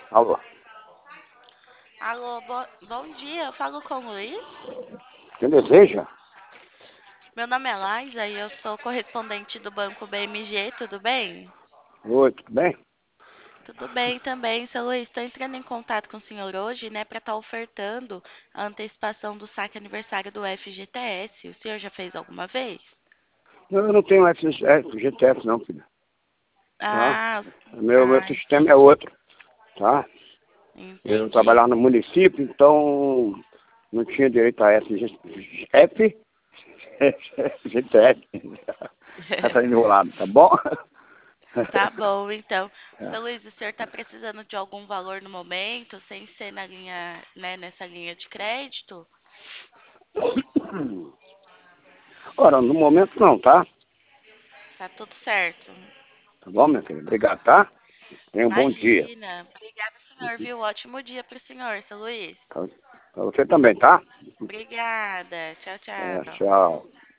Alô, Alô, bom dia, eu falo com o Luiz. quem deseja? Meu nome é Laisa e eu sou correspondente do Banco BMG, tudo bem? Oi, tudo bem? Tudo bem também, seu Luiz. Estou entrando em contato com o senhor hoje, né, para estar ofertando a antecipação do saque aniversário do FGTS. O senhor já fez alguma vez? Não, eu não tenho FGTS não, filho. Tá? Ah, Meu sistema é entendi. outro, tá? Eu Entendi. trabalhava no município, então não tinha direito a FGTS. Tá enrolado, tá bom? Tá bom, então. Seu Luiz, o senhor está precisando de algum valor no momento, sem ser na linha, né, nessa linha de crédito? Ora, no momento não, tá? Tá tudo certo. Tá bom, minha filha? Obrigado, tá? Tenha um bom dia. Imagina. Obrigada, senhor, viu? Ótimo dia para o senhor, seu Luiz. Pra pra você também, tá? Obrigada. Tchau, tchau. Tchau.